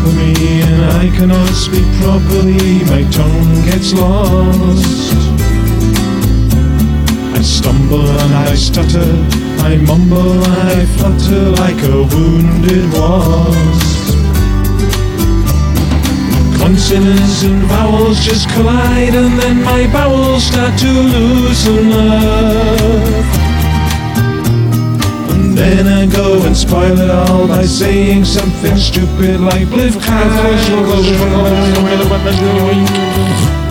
for me and I cannot speak properly, my tongue gets lost. I stumble and I stutter, I mumble and I flutter like a wounded wasp. Consonants and vowels just collide and then my bowels start to loosen up. And then I go and spoil it all by saying something stupid like bliff.